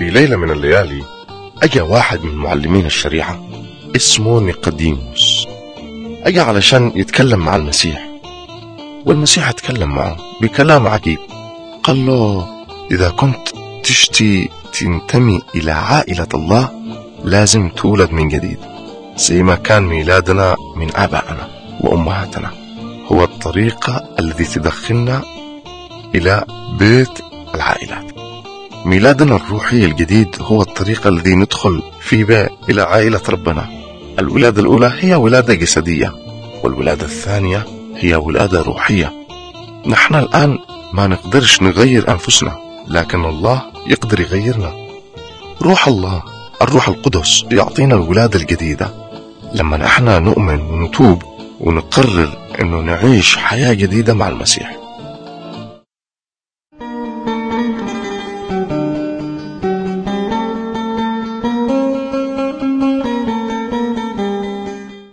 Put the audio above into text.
في ليلة من الليالي أجا واحد من معلمين الشريعة اسمه نيقوديموس. أجا علشان يتكلم مع المسيح، والمسيح اتكلم معه بكلام عجيب. قال له إذا كنت تشتي تنتمي إلى عائلة الله لازم تولد من جديد، زي ما كان ميلادنا من آبائنا وأمهاتنا. هو الطريقة التي تدخلنا إلى بيت العائلات. ميلادنا الروحي الجديد هو الطريقة الذي ندخل فيه إلى عائلة ربنا. الولادة الأولى هي ولادة جسدية، والولادة الثانية هي ولادة روحية. نحن الآن ما نقدرش نغير أنفسنا، لكن الله يقدر يغيرنا. روح الله الروح القدس يعطينا الولادة الجديدة لما نحن نؤمن ونتوب ونقرر أنه نعيش حياة جديدة مع المسيح.